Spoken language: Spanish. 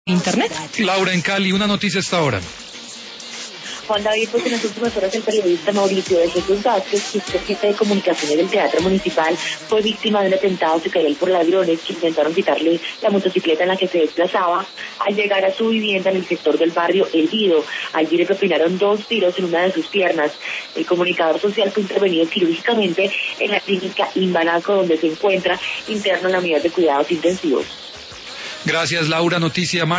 Internet. Laura, en Cali, una noticia hasta ahora. Juan David, pues en las últimas horas el periodista Mauricio de Jesús Vázquez, que es jefe de comunicaciones del Teatro Municipal, fue víctima de un atentado secreto por ladrones que intentaron quitarle la motocicleta en la que se desplazaba. Al llegar a su vivienda en el sector del barrio El Guido, allí le propinaron 2 tiros en una de sus piernas. El comunicador social fue intervenido quirúrgicamente en la clínica Imbanaco, donde se encuentra interno en la unidad de cuidados intensivos. Gracias, Laura. Noticia